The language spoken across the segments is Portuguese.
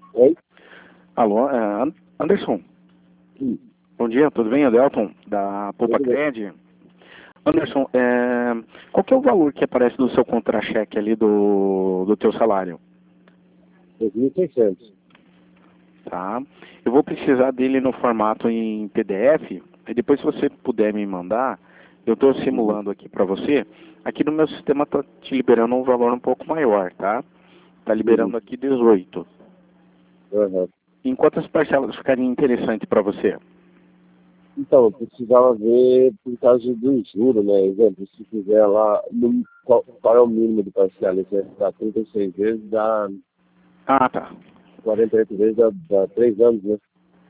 Oi? Alô, Anderson. Sim, Bom dia, tudo bem? Adelton, da Poupa tudo bem. Cred. Anderson, qual que é o valor que aparece no seu contra-cheque ali do teu salário? 2.600. Tá? Eu vou precisar dele no formato em PDF, e depois se você puder me mandar, eu estou Uhum. simulando aqui para você. Aqui no meu sistema está te liberando um valor um pouco maior, tá? Está Uhum. liberando aqui 18. Aham. Em quantas parcelas ficaria interessante para você? Então, eu precisava ver por causa do juro, né? Exemplo, se fizer lá, qual é o mínimo de parcela? Se dá 36 vezes, dá Ah, tá. 48 vezes, dá 3 anos, né?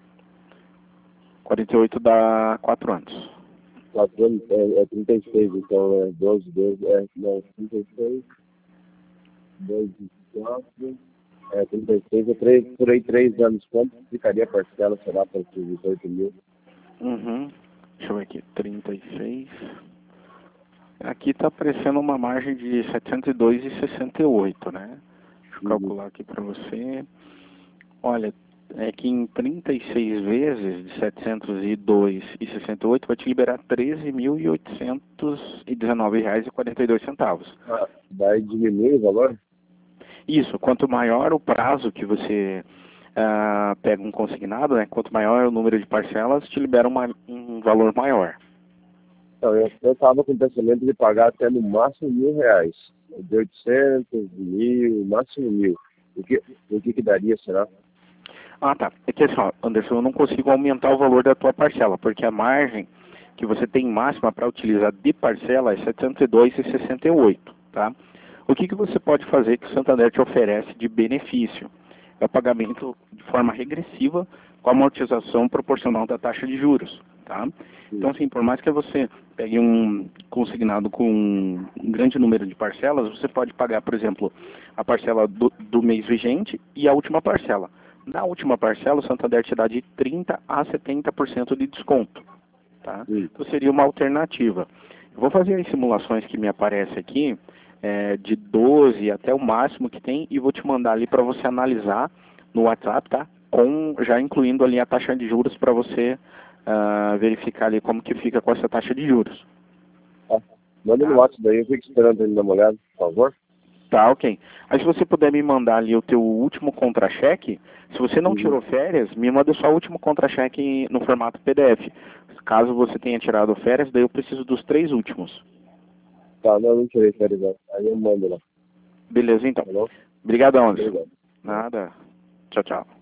48 dá 4 anos. 4 anos é 36, então é 12 vezes, não, 36, 2, 4, 36, por aí 3 anos. Quanto ficaria a parcela, será, para esses 18 mil? Uhum. Deixa eu ver aqui, 36. Aqui está aparecendo uma margem de 702,68, né? Deixa eu Uhum. calcular aqui para você. Olha, é que em 36 vezes de 702,68 vai te liberar R$ 13.819,42. Ah, vai diminuir o valor? Isso, quanto maior o prazo que você pega um consignado, né? Quanto maior o número de parcelas, te libera um valor maior. Então, eu estava com o pensamento de pagar até no máximo R$ 1.000. De 800, de 1.000, máximo 1.000. O que daria, será? Ah, tá. É que assim, ó, Anderson, eu não consigo aumentar o valor da tua parcela, porque a margem que você tem máxima para utilizar de parcela é 702,68, tá? O que você pode fazer que o Santander te oferece de benefício? É o pagamento de forma regressiva com amortização proporcional da taxa de juros, tá? Então, Sim. assim, por mais que você pegue um consignado com um grande número de parcelas, você pode pagar, por exemplo, a parcela do mês vigente e a última parcela. Na última parcela, o Santander te dá de 30% a 70% de desconto, tá? Sim. Então seria uma alternativa. Eu vou fazer as simulações que me aparecem aqui, de 12 até o máximo que tem, e vou te mandar ali para você analisar no WhatsApp, tá? Já incluindo ali a taxa de juros para você verificar ali como que fica com essa taxa de juros, Tá. Manda no tá? WhatsApp daí, eu fico esperando ele dar uma olhada, por favor. Tá, ok. Aí se você puder me mandar ali o teu último contra-cheque, se você não Uhum. tirou férias, me manda só o último contra-cheque no formato PDF. Caso você tenha tirado férias, daí eu preciso dos 3 últimos. Tá, não tirei férias, não. Aí eu mando lá, Beleza, então. tá bom? Obrigadão, Anderson. Obrigado. Nada. Tchau, tchau.